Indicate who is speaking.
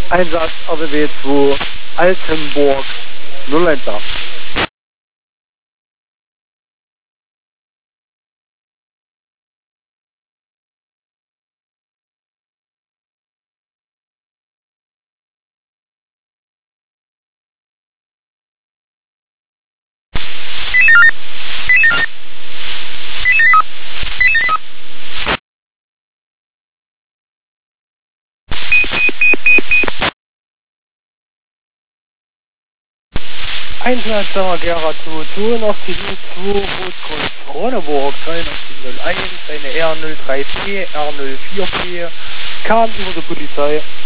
Speaker 1: Einsatz RBW 2 Altenburg 018. Einzelner Gerhard 82 2 Großkreuz Ronneburg 8301, eine R034, R044, kam über die Polizei.